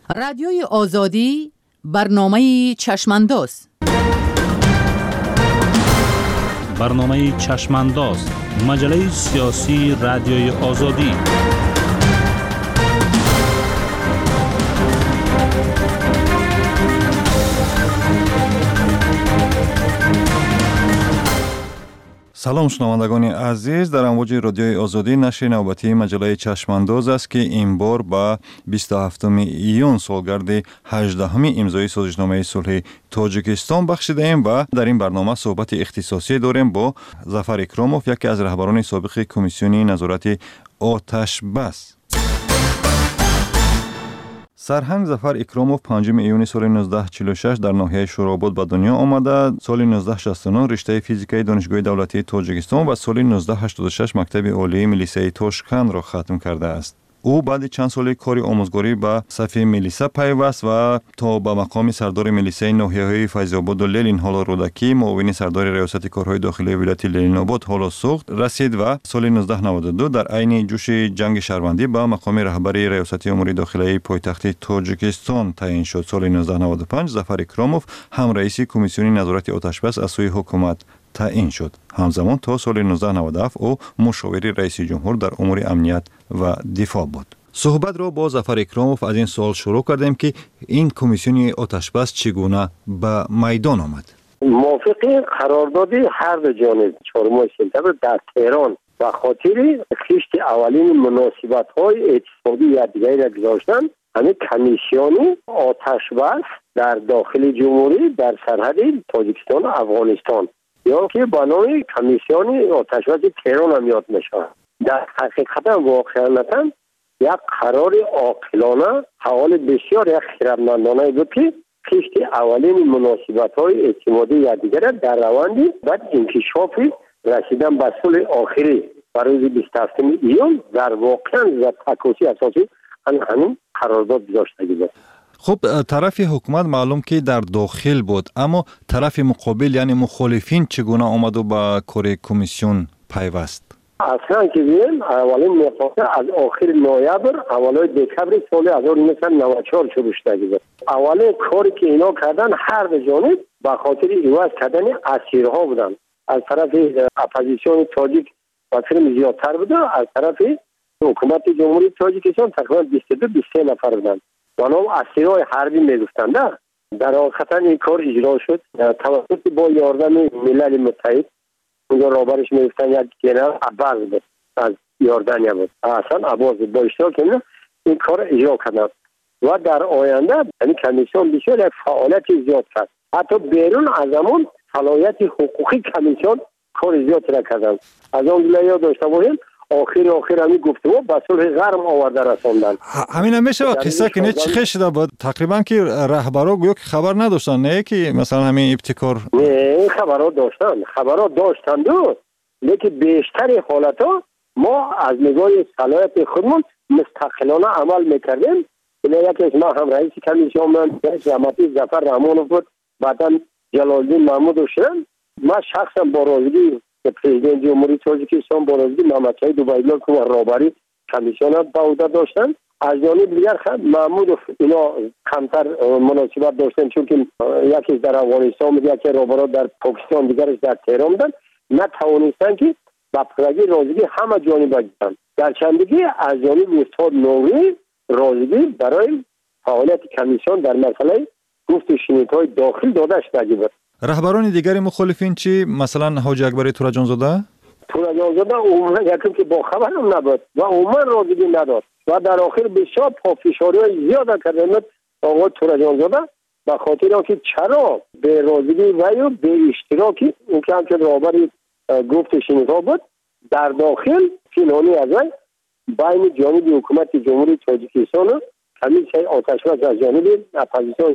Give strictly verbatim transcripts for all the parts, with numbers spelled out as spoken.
رادیوی آزادی برنامه چشمانداز. برنامه چشمانداز، مجله سیاسی رادیوی آزادی. سلام شنوندگان عزیز، در امواج رادیوی آزادی نشر نوبتی مجله چشمانداز است که این بار با بیست و هفتم ایون سالگرد هجدهم امضای سازشنامه صلح تاجیکستان بخشیده ایم و در این برنامه صحبت اختصاصی داریم با ظفر اکراموف، یکی از رهبران سابق کمیسیون نظارت آتش بس. سرهنگ ظفر اکراموف پنجم ایون سال نوزده چهل و شش در ناحیه شوراباد به دنیا آمده. سال نوزده شصت و نه رشته فیزیکای دانشگاه دولتی تاجیکستان و سال نوزده هشتاد و شش مکتب عالی ملیسه تاشکند را ختم کرده است. او بعد چند سال کاری آموزگاری به صف ملیسه پیوست و تا به مقام سردار ملیسه ناحیه‌های فیض آباد و للین حالا رودکی، معاون سردار ریاست کارهای داخلی ولایت للین آباد حالا سوخت رسید و سال نوزده نود و دو در عین جوش جنگ شهروندی به مقام رهبر ریاست امور داخلی پایتخت تاجیکستان تعیین شد. سال نوزده نود و پنج ظفر اکراموف هم رئیس کمیسیون نظارت آتش بس از سوی حکومت تعیین شد. همزمان تا سال نوزده نود و هفت او مشاور رئیس جمهور در امور امنیت و دفاع بود. صحبت را با ظفر اکراموف از این سوال شروع کردیم که این کمیسیون آتش بس چگونه به میدان آمد. موافق قرارداد هر دو جانب چهارم سپتامبر در تهران و خاطر خشت اولین مناسبت‌های اقتصادی یادگاری را گذاشتن، همین کمیسیون آتش بس در داخل جمهوری در سرحد تاجیکستان و افغانستان یا که به نام کمیسیون آتش بس تهران هم یاد میشه. در حقیقت واقعا یک قرار عاقلانه حوال بسیار یک خردمندانه بود که خشت اولین مناسبت‌های اعتمادی یادگاری در روند بعد انکشاف رسیدن به صلح آخری برای روز بیست و هفتم ایون در واقعا در تکاسی اساسی همین قرارداد گذاشته بود. خب طرف حکومت معلوم که در داخل بود، اما طرف مقابل یعنی مخالفین چگونه آمد و به کار کمیسیون پیوست؟ اصلا که بیم اولین میقاطه از آخر نوامبر اولای دکبر سال هزار و نهصد و نود و چهار شروع شده بود. اولین کاری که اینا کردن هر دو جانب به خاطر عوض کردن اسیرها بودن. از طرف اپوزیسیون تاجیک واسه زیادتر بوده، از طرف حکومت جمهوری تاجیکستان تقریبا بیست و دو بیست و سه نفر بودن. با نام اسیرهای حربی میگفتند. در حقیقت این کار اجرا شد توسط با یاردن ملل متحد. اونجا رابرش میگفتن یک جنرال عباس بود از یاردانیا بود، اصلا عباس با اشتراک این این کار اجرا کردن و در آینده این کمیسیون بسیار یک فعالیت زیاد کرد. حتی بیرون از همون صلاحیت حقوقی کمیسیون کار زیاد را کردن. از اون گلیا داشته باشیم آخر آخر همین گفتگو به صلح غرم آورده رساندن. همین هم میشه قصه که نه چه شده بود تقریبا که رهبرا گویا که خبر نداشتن، نه که مثلا همین ابتکار نه خبرها داشتن خبرها داشتن دو لیکن بیشتر حالتا ما از نگاه صلاحیت خودمون مستقلانه عمل میکردیم. اینا یکی از ما هم رئیس کمیسیون من رحمتی ظفر رحمانوف بود، بعدا جلال‌الدین محمود شدن. ما شخصا با رازگی پرزیدنت جمهوری تاجیکستان با رازگی محمد شهید عبیدالله که رهبری کمیسیون به عهده داشتن. از جانب دیگر محمود اینا کمتر مناسبت داشتن چون که یکی در افغانستان بود، یکی رهبرا در پاکستان، دیگرش در تهران بودن. نتوانستن که با پرگی رازگی همه جانب بگیرن. در چندگی از جانب استاد نوری رازگی برای فعالیت کمیسیون در مسئله گفت و شنیدهای داخل داده شده بود. رهبران دیگری مخالفین چی؟ مثلا حاجی اکبری تورجانزاده؟ تورجانزاده عموما یکی که با خبر هم نبود و عموما رازگی نداد و در آخر بسیار پافشاری های زیاد کردند آقای تورجانزاده به خاطر آنکه چرا به رازگی و به اشتراکی اون که همچنین رهبری گفت شنیدها بود در داخل پنهانی از وی بین جانب حکومت جمهوری تاجیکستان و کمیسیون آتش بس از جانب اپوزیسیون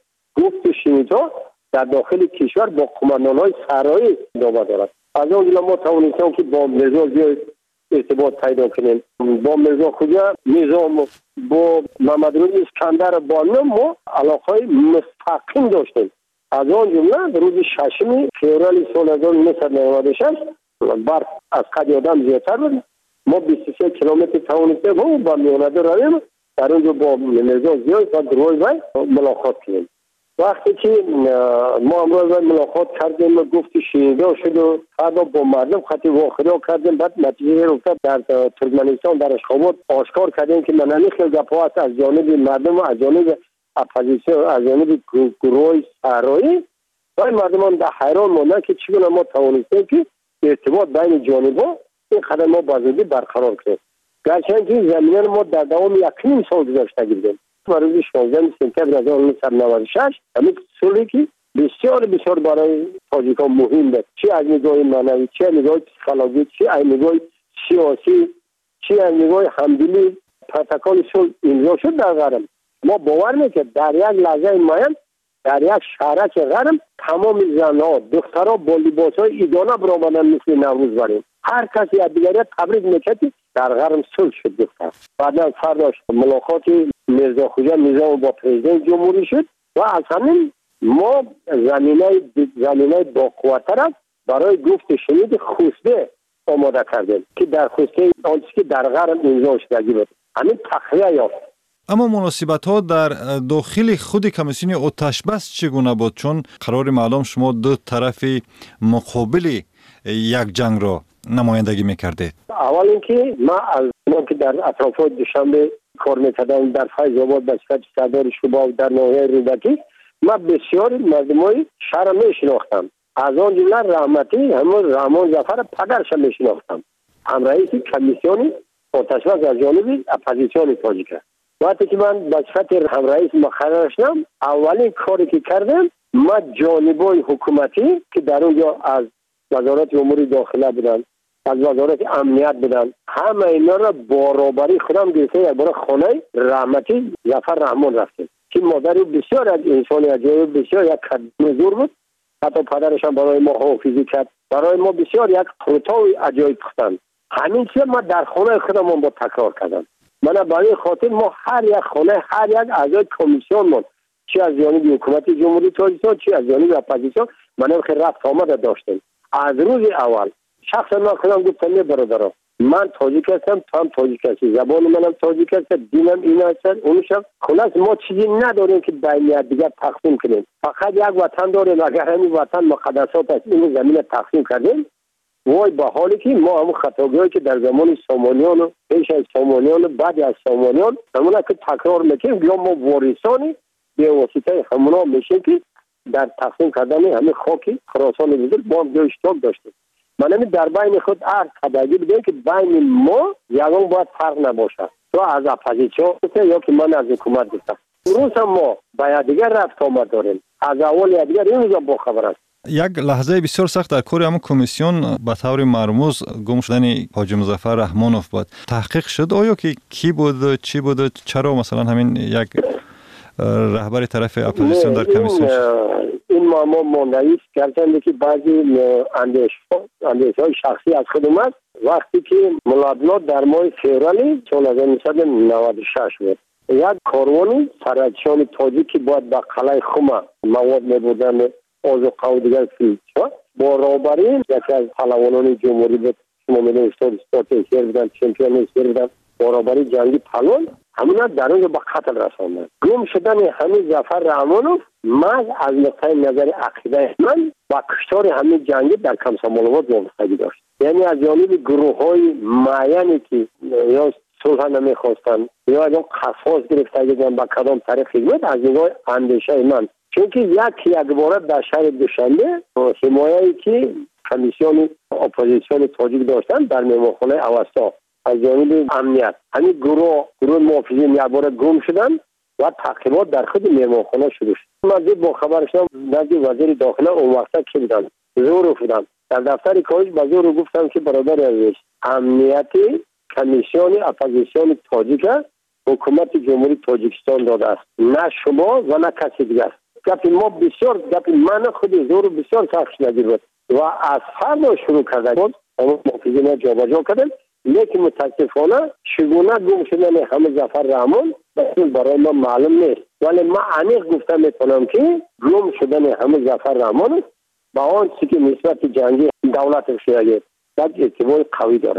گفت شنیدها در داخل کشور با قماندان‌های سرایی ادامه دارد. از اون جلو ما توانستیم که با مرزا بیا ارتباط پیدا کنیم، با مرزا خوجا نظام با محمد روی اسکندر بانو ما علاقه مستقیم داشتیم. از اون جمله روز ششم فوریه سال هزار و نهصد و نود و شش برف از قد آدم زیادتر بود. ما بیست و سه کیلومتر توانستیم و با میانده رویم در اونجا با میرزا ضیای و روی وی ملاقات کردیم. وقتی که ما امروز ملاقات کردیم گفتی شنیده شد و فردا با مردم خطی واخری کردیم، بعد نتیجه رفته در ترکمنستان در اشخابات آشکار کردیم که منانی خیلی گپا هست از جانب مردم و از جانب اپوزیسیون از جانب گروه صحرایی و مردمان در حیران ماندن که چگونه ما توانستیم که ارتباط بین جانبا این قدم ما بازدی برقرار کنیم. گرچه که زمینه ما در دوام یک نیم سال گذشته گردیم. و روز شانزده سپتامبر هزار و نهصد و نود و شش همین سالی که بسیار بسیار برای تاجیکان مهم بود، چی از نگاه معنوی، چی از نگاه پسیکولوژی، چی از نگاه سیاسی، چی از نگاه همدلی پروتکل صلح امضا شد در غرب. ما باور میکنیم در یک لحظه معین در یک شهرک غرب تمام زنها دخترها با لباسهای ایدانه برآمدن مثل نوروز بریم. هر کسی از دیگری تبریک میکرد در غرب صلح شد دختر. بعدا فرداش ملاقات میرزا خوجا نظام با پرزیدنت جمهوری شد و از همین ما زمینه زمینه با قوتر برای گفت شنید خوسته آماده کردیم که در خوسته آنچه که در غرب امضا شدگی بود همین تخلیه یافت. اما مناسبت ها در داخل خود کمیسیون آتش بس چگونه بود؟ چون قرار معلوم شما دو طرف مقابل یک جنگ را نمایندگی میکردید. اول اینکه ما از ما که در اطرافات دوشنبه کار میکردم در فیض آباد به صفت صدر شباب در ناحیه رودکی، ما بسیار مردمای شهر میشناختم. از آن جمله رحمتی همون رحمان ظفر پدرش میشناختم، هم رئیس کمیسیون آتش بس از جانب اپوزیسیون تاجیک. وقتی که من به صفت هم رئیس مقرر شدم، اولین کاری که کردم ما جانبای حکومتی که در اونجا از وزارت امور داخله بودن، از وزارت امنیت بودن، همه اینا را برابری خودم گرفته یک بار خانه رحمتی ظفر رحمان رفتیم که مادری بسیار از انسانی عجایب، بسیار یک قدم زور بود. حتی پدرش هم برای ما حافظی کرد، برای ما بسیار یک قرطاوی عجایب پختن. همین چیز ما در خانه خودمون با تکرار کردم. من برای خاطر ما هر یک خانه هر یک اعضای کمیسیون من چی از جانب حکومت جمهوری تاجیکستان چی از جانب اپوزیسیون من خیلی رفت آمد داشتیم. از روز اول شخصا من خودم گفتم می برادران من تاجیک هستم، تو هم تاجیک هستی، زبان منم تاجیک هست، دینم این هست، اونشم. خلاص ما چیزی نداریم که بین دیگر تقسیم کنیم، فقط یک وطن داریم. اگر همین وطن مقدسات است این زمین تقسیم کردیم، وای با حالی که ما هم خطاگاهی که در زمان سامانیان و پیش از سامانیان و بعد از سامانیان همونا که تکرار میکنیم یا ما وارثانی به واسطه همونا میشیم که در تقسیم کردن همه خاکی خراسان بزرگ با هم جای اشتراک داشتیم. من همین در بین خود هر قدرگی بودیم که بین ما یکان باید فرق نباشه، تو از اپوزیسیون یا که من از حکومت بودم. امروز هم ما با دیگر رفت آمد داریم، از اول دیگر این روزا با خبر است. یک لحظه بسیار سخت در کار همون کمیسیون به طور مرموز گم شدن حاجی مظفر رحمانوف بود. تحقیق شد آیا که کی بود و چی بود و چرا مثلا همین یک رهبر طرف اپوزیسیون در کمیسیون شد؟ این معما ماندهی است گرچه که بعضی اندیشه‌های شخصی از خودم است. وقتی که ملابنات در ماه فوریه سال هزار و نهصد و نود و شش بود، یک کاروانی سرچشان تاجیکی باید به قلعه خم مواد میبردن آذوقه و دیگر فیلد با رهبری یکی از پهلوانان جمهوری بود، شما میدونید استاد اسپورت ایشیر بودن، چمپیون ایشیر بودن، با رهبری جنگی پهلوان همونا در اونجا به قتل رساندن. گم شدن همین ظفر رحمانوف من از نقطه نظر عقیده من با کشتار همین جنگی در کمسامالوات وابستگی داشت. یعنی از جانب گروه های معینی که یا صلح نمیخواستن یا از اون قصاص گرفته بودن با کدام طریق خدمت از نگاه اندیشه من، چون که یک یک بار در شهر دوشنبه حمایه‌ای که کمیسیون اپوزیسیون تاجیک داشتن در مهمانخانه اوستا از جانب امنیت همین گروه گروه محافظین یک بار گم شدن و تعقیبات در خود مهمانخانه شروع شد. من زود با خبر شدم نزد وزیر داخله اون وقتا که بودن زور افتادم در دفتر کاج با زور گفتم که برادر عزیز امنیت کمیسیون اپوزیسیون تاجیک حکومت جمهوری تاجیکستان داده است، نه شما و نه کسی دیگر. گپی ما بسیار گپی من خود زور بسیار سخت نگیر بود و از فردا شروع کرده بود اون محافظین جابجا کردن. لیکن متاسفانه چگونه گم شدن همه ظفر رحمان برای ما معلوم نیست، ولی ما عمیق گفته میتونم که گم شدن همه ظفر رحمان با آن چیزی که نسبت جنگی دولت شیعه یک ارتباط قوی دارد.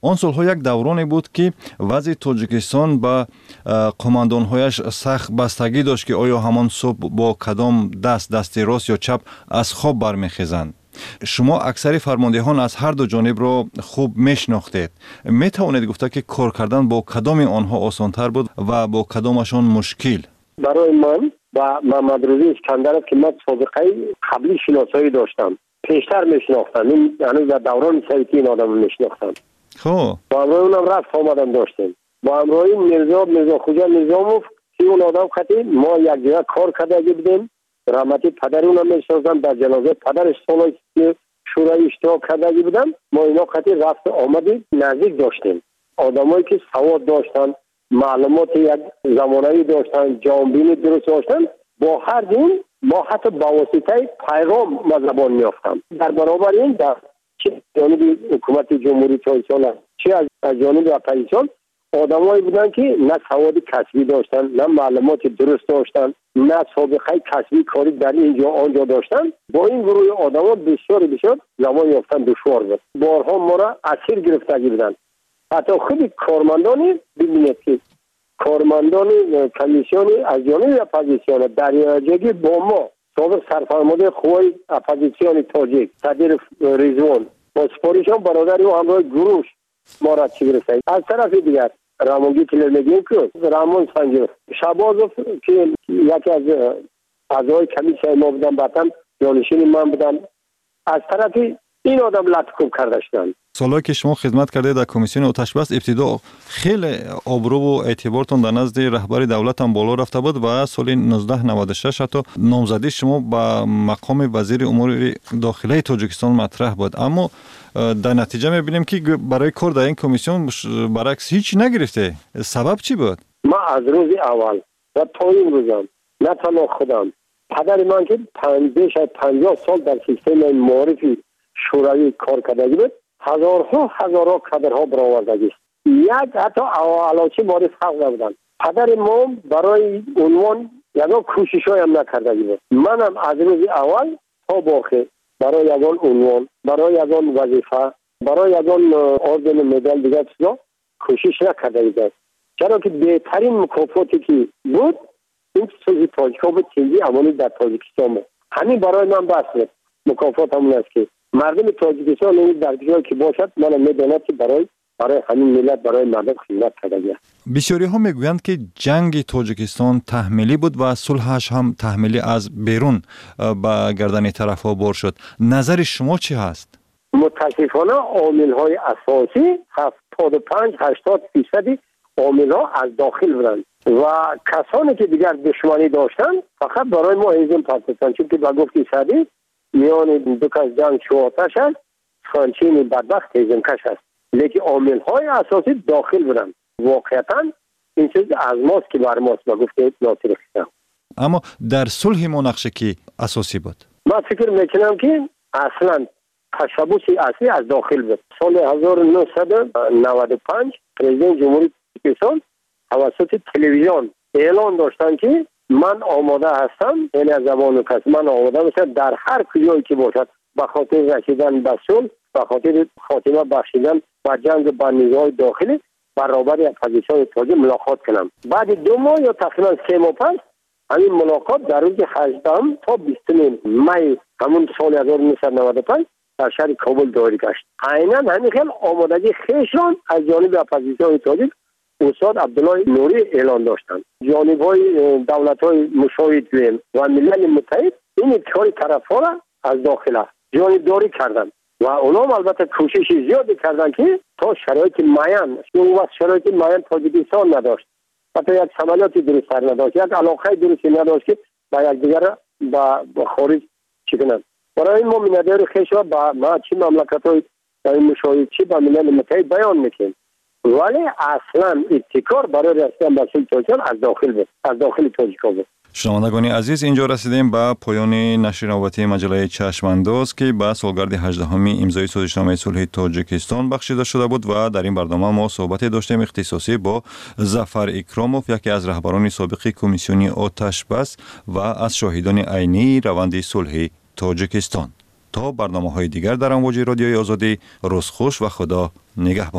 آن سالها یک دورانی بود که وضع تاجیکستان با قماندانهایش سخت بستگی داشت که آیا همان صبح با کدام دست دست راست یا چپ از خواب برمیخیزند. شما اکثر فرماندهان از هر دو جانب را خوب میشناختید. می توانید گفته که کار کردن با کدام آنها آسانتر بود و با کدامشان مشکل؟ برای من و محمد روزی اسکندر که من سابقه قبلی شناسایی داشتم، پیشتر میشناختم، این یعنی در دوران سیتی این آدم میشناختم. خب با امروی اونم رفت آمدن داشتیم. با امروی میرزا میرزا خوجا میرزاموف که اون آدم خطی ما یک جگه کار کرده بودیم. رحمتی پدر اونم میشناختم، در جنازه پدرش سالای که شورای اشتراک کرده بودم. ما اینا خطی رفت آمدی نزدیک داشتیم. آدمایی که سواد داشتن، معلومات یک زمانه‌ای داشتن، جامبینی درست داشتن، با هر دین ما حتی با واسطه پیغام ما زبان میافتم. در برابر این در چه جانب حکومت جمهوری تاجیکستان چه از جانب اپوزیسیون آدمایی بودن که نه سواد کسبی داشتن، نه معلومات درست داشتن، نه سابقه کسبی کاری در اینجا آنجا داشتن. با این گروه آدما بسیار بسیار زبان یافتن دشوار بود. بارها ما را اسیر گرفته بودن. حتی خود کارمندانی ببینید که کارمندان کمیسیون از جانب اپوزیسیون دریاجگی با ما سابق سرفرمانده خوی اپوزیسیون تاجیک صدر رضوان با سپاریشان برادری و همراه گروش ما را چی گرفته. از طرف دیگر رامونگی کلر میگیم که رامون سنجر شبازوف که یکی از اعضای کمیسیون ما بودن بعداً جانشین من بودن، از طرف این آدم لطکوب کرده شدن. سالهایی که شما خدمت کرده در کمیسیون آتش بس ابتدا خیلی آبرو و اعتبارتون در نزد رهبر دولت هم بالا رفته بود و سال نوزده نود و شش حتی نامزدی شما با مقام وزیر امور داخلی تاجیکستان مطرح بود، اما در نتیجه میبینیم که برای کار در این کمیسیون برعکس هیچ نگرفته. سبب چی بود؟ ما از روز اول و تا این روزم نه تنها خودم، پدر من که بیش از پنجاه سال در سیستم معارفی شوروی کار کرده بود، هزارها هزارها کادرها برآوردگی است. یک حتی علاوه معرف حق نبودن. پدر ما برای عنوان یگان کوشش‌های هم نکرده بود. منم از روز اول تا باخه برای یگان عنوان، برای یگان وظیفه، برای یگان اردن مدال دیگر چیزا کوشش نکرده بودم. چرا که بهترین مکافاتی که بود این چیزی تاجیک‌ها بود چیزی امانی در تاجیکستان بود. همین برای من بس بود. مکافات همون است که مردم تاجیکستان این در جایی که باشد من میدانم که برای برای همین ملت برای مردم خدمت کرده. بسیاری ها میگویند که جنگ تاجیکستان تحمیلی بود و صلحش هم تحمیلی از بیرون به گردن طرف ها بار شد. نظر شما چی هست؟ متاسفانه عامل های اساسی هفتاد و پنج هشتاد درصد عامل ها از داخل بودند و کسانی که دیگر دشمنی داشتن فقط برای ما هیزم پرتستان، چون که با گفتی سادی میان دو کس جنگ شواتش هست، خانچین بدبخت هیزم کش هست، لیکن عامل های اساسی داخل بودن. واقعیتا این چیز از ماست که بر ماست با گفته ناصر خیستم. اما در صلح ما نقشه کی اساسی بود؟ من فکر میکنم که اصلا تشبوس اصلی از داخل بود. سال هزار و نهصد و نود و پنج پرزیدنت جمهوری تاجیکستان توسط تلویزیون اعلان داشتن که من آماده هستم، یعنی از زبان کس من آماده هستم در هر کجایی که باشد به خاطر رسیدن به صلح، به خاطر خاتمه بخشیدن و جنگ با نیروهای داخلی برابر اپوزیسیون تاجیک ملاقات کنم. بعد دو ماه یا تقریبا سه ماه پس همین ملاقات در روز هجدهم تا بیستم می همون سال هزار و نهصد و نود و پنج در شهر کابل دایر گشت. عیناً همین خیلی آمادگی خیشان از جانب اپوزیسیون تاجیک استاد عبدالله نوری اعلان داشتند. جانب‌های دولت‌های مشاهد و ملل متحد این کار طرف‌ها را از داخل جانبداری کردند و اونا البته کوشش زیادی کردند که تا شرایط معین، اون وقت شرایط معین تاجیکستان نداشت، حتی یک عملیاتی درست نداشت، یک علاقه درستی نداشت که با یکدیگر با خارج چی کنند. برای ما مینادر خیشا با ما چی مملکت‌های در این مشاهد چی با ملل متحد بیان میکنیم، ولی اصلا ابتکار برای رسیدن به صلح تاجیکستان از داخل بود، از داخل تاجیکستان بود. شنوندگان عزیز، اینجا رسیدیم به پایان نشر نوبتی مجله چشمانداز که به سالگرد هجدهمین امضای سازشنامه صلح تاجیکستان بخشیده شده بود و در این برنامه ما صحبت داشتیم اختصاصی با ظفر اکراموف، یکی از رهبران سابق کمیسیون آتش بس و از شاهدان عینی روند صلح تاجیکستان. تا برنامه‌های دیگر در امواج رادیوی آزادی، روز خوش و خدا نگهبان.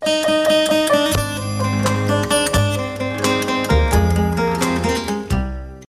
است.